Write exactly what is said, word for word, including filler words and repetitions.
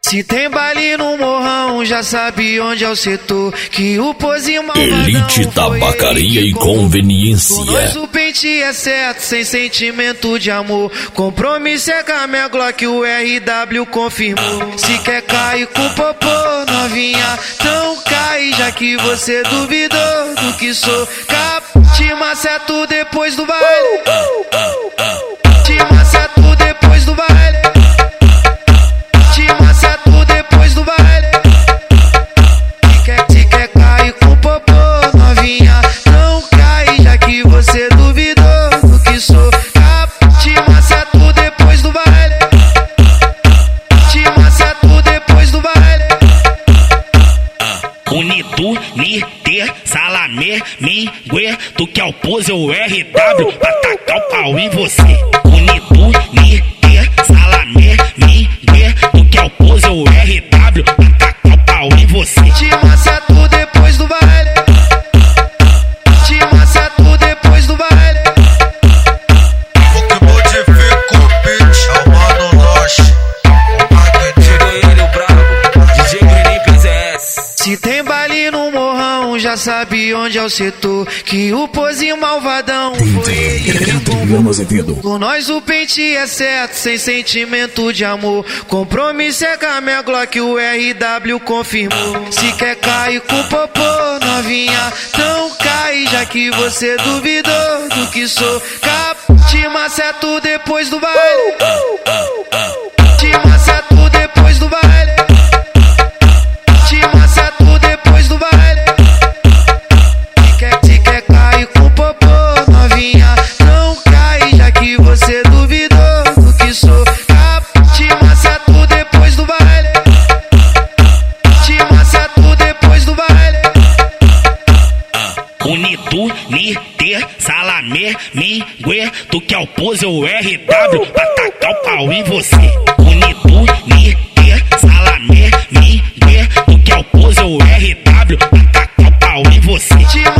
Se tem baile no morrão, já sabe onde é o setor. Que o pose malvadão Elite Tabacaria e Conveniência. Com nós o pente é certo, sem sentimento de amor. Compromisso é com a minha Glock, o R W confirmou. Se quer cair com popô, novinha, então cai. Já que você duvidou do que sou. Cap, te maceto depois do baile. Te maceto depois do baile. Te maceto depois do baile. Se quer, se quer cair com popô, novinha, não cai. Já que você duvidou do que sou. Cap, te maceto depois do baile. Te maceto depois do baile. Unido, Niter, Salamé, Mingue, tu que é o pose ou R W pra tacar o pau em você. Unido, Niter, Salamé, Mingue, tu que é o pose ou R W pra tacar o pau em você. Te maceto depois do baile. Te maceto depois do baile. O que modifica o beat é o Mano Loche. Chegou ele, o brabo, D J Greninho P Z S. Se tem baile no morrão, já sabe onde é o setor. Que o pose malvadão foi ele. Com nós o pente é certo, sem sentimento de amor. Compromisso é com a minha Glock, o R W confirmou. Se quer cair com popô, novinha, então cai. Já que você duvidou do que sou. Cap, te maceto depois do baile. Te maceto depois do baile. Te maceto depois do baile. Se quer, se quer cair com popô, novinha, não cai. Já que você duvidou do que sou. Cap, te maceto depois do baile. Te maceto depois do baile. Unido, Niter, Salamé, Mingue, tu que é o pose ou R W pra tacar o pau em você. Unido, Niter, Salamé, Mingue, tu que é o pose ou R W pra tacar o pau em você. Te